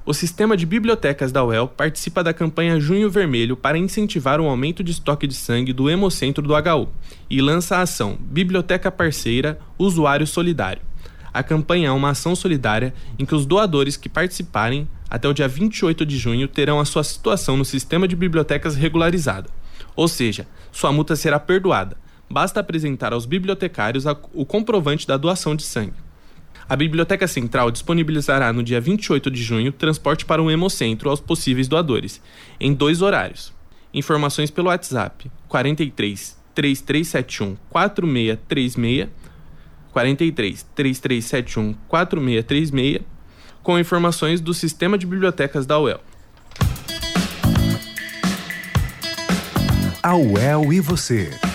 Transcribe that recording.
O sistema de bibliotecas da UEL participa da campanha Junho Vermelho para incentivar o aumento de estoque de sangue do Hemocentro do HU e lança a ação Biblioteca Parceira Usuário Solidário. A campanha é uma ação solidária em que os doadores que participarem até o dia 28 de junho terão a sua situação no sistema de bibliotecas regularizada. Ou seja, sua multa será perdoada. Basta apresentar aos bibliotecários o comprovante da doação de sangue. A Biblioteca Central disponibilizará no dia 28 de junho transporte para um hemocentro aos possíveis doadores, em 2 horários. Informações pelo WhatsApp 43 3371 4636, 43 3371 4636, com informações do Sistema de Bibliotecas da UEL. A UEL e você.